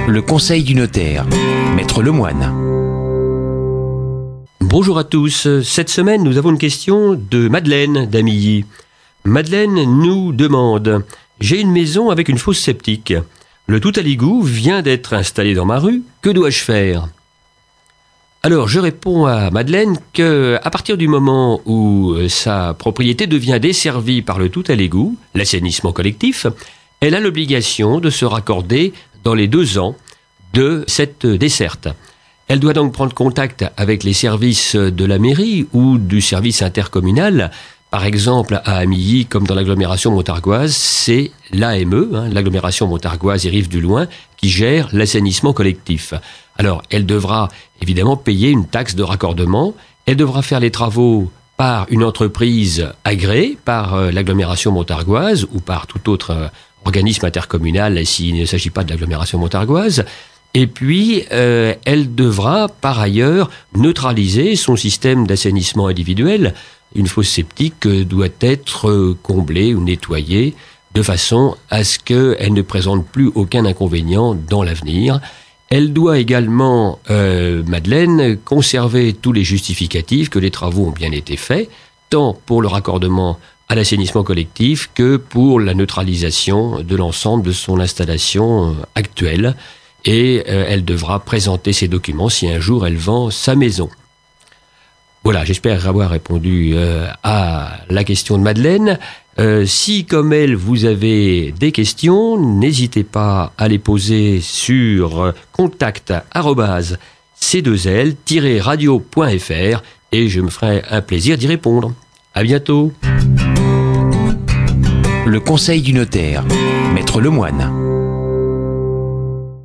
Le conseil du notaire, Maître Lemoine. Bonjour à tous. Cette semaine, nous avons une question de Madeleine d'Amilly. Madeleine nous demande « J'ai une maison avec une fosse septique. Le tout à l'égout vient d'être installé dans ma rue. Que dois-je faire ?» Alors, je réponds à Madeleine que, à partir du moment où sa propriété devient desservie par le tout à l'égout, l'assainissement collectif, elle a l'obligation de se raccorder dans les 2 ans de cette desserte. Elle doit donc prendre contact avec les services de la mairie ou du service intercommunal. Par exemple, à Amilly, comme dans l'agglomération montargoise, c'est l'AME, l'agglomération montargoise et Rives du Loing, qui gère l'assainissement collectif. Alors, elle devra évidemment payer une taxe de raccordement. Elle devra faire les travaux par une entreprise agréée par l'agglomération montargoise ou par tout autre organisme intercommunal s'il ne s'agit pas de l'agglomération montargoise. Et puis, elle devra par ailleurs neutraliser son système d'assainissement individuel. Une fosse septique doit être comblée ou nettoyée de façon à ce qu'elle ne présente plus aucun inconvénient dans l'avenir. Elle doit également, Madeleine, conserver tous les justificatifs que les travaux ont bien été faits, tant pour le raccordement à l'assainissement collectif que pour la neutralisation de l'ensemble de son installation actuelle. Et elle devra présenter ces documents si un jour elle vend sa maison. Voilà, j'espère avoir répondu à la question de Madeleine. Si, comme elle, vous avez des questions, n'hésitez pas à les poser sur contact@c2l-radio.fr et je me ferai un plaisir d'y répondre. À bientôt. Le conseil du notaire, Maître Lemoine.